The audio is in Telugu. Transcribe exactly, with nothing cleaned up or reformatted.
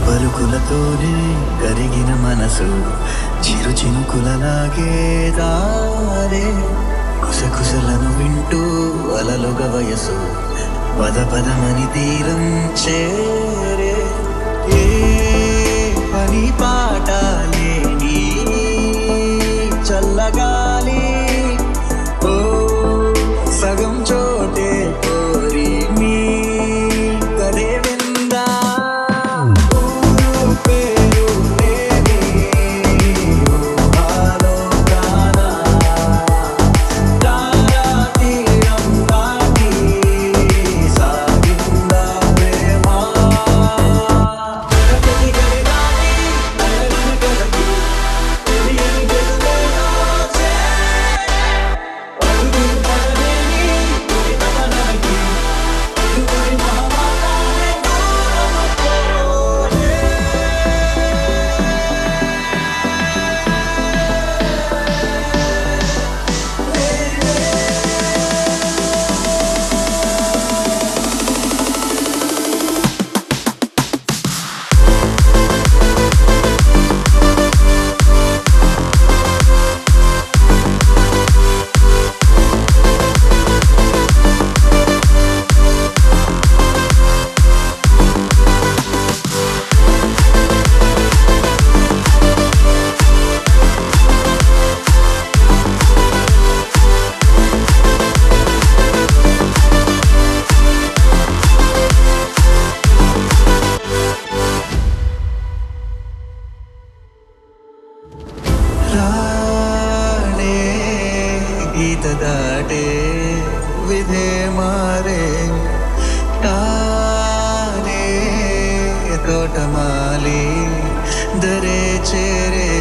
పలుకులతోనే కరిగిన మనసు చిరు చినుకులలాగే దారే కుసకుసలను వింటూ అలలుగ వయసు పద పదమని తీరం చేరే ఏ పని పాట లేని చల్లగాలి ఓ సగం చోటే కోరి మీ కదే విందా ఊరు పేరు లేని ఊహాలో గానా తారా తీరం దాటి సాగిందా ప్రేమ ప్రగతి గలిదాని నయన గలకి తెలియని వెలుగులో చేరే అడుగు పడలేని తొలి తపనకి ఇరువురి మహమాటాలే దూరము పోయే రాణే గీత దాటే విధే మారే తానే తోటమాలి దరే చేరే